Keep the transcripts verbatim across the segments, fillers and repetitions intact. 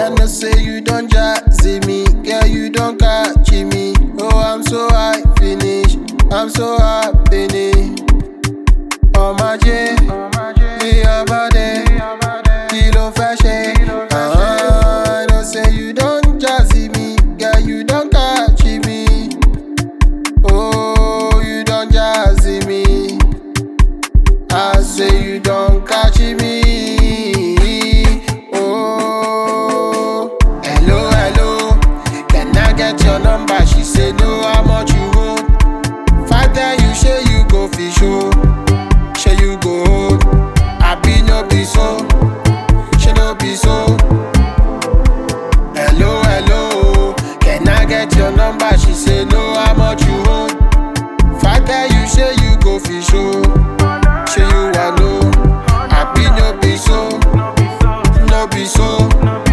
I know say you don't jazzy me, girl, you don't catch me. Oh, I'm so high, finish, I'm so happy. Oh my J, be your body, kilo fashion. Uh-huh. I know say you don't jazzy me, girl, you don't catch me. Oh, you don't jazzy me. I say you don't catch me. Oh, hello, hello. Can I get your number? She say no, how much you want? Father, you say you go fish show. Say you go hold. I be no be so. She no be so. Hello, hello. Can I get your number? She say no, how much you want? Father, you say you go fish show. Say you are no. I be no be so. No be so.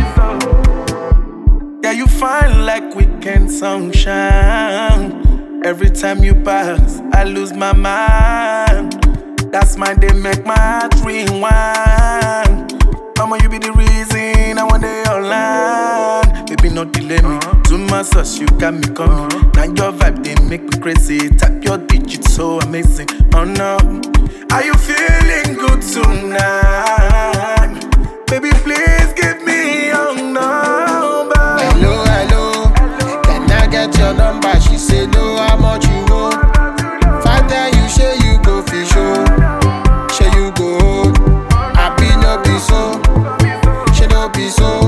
Yeah, you fine like weekend sunshine. Every time you pass, I lose my mind. That's my day, make my heart rewind. Mama, you be the reason I want day online. Baby, no delay me. Too much sauce, you got me coming. Now your vibe, they make me crazy. Tap your digits, so amazing. Oh no, are you feeling good tonight? Baby, please give me your number. Hello, hello. Can I get your number? She say no, how much you want? Father, you say you go fish show. Say you go hold. I be no be so. She no be so.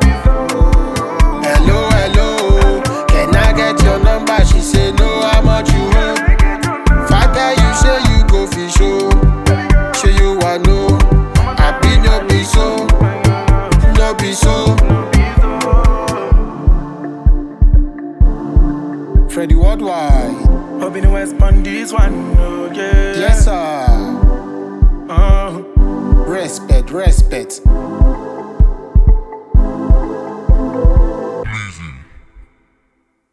Hello, hello. Can I get your number? She say no, how much you want? Father, you say you go fish show. Say you are no. I be no be so. No be so. Freddie Worldwide. Hoping the West on this one, oh yeah. Yes, sir. Uh. Respect, respect.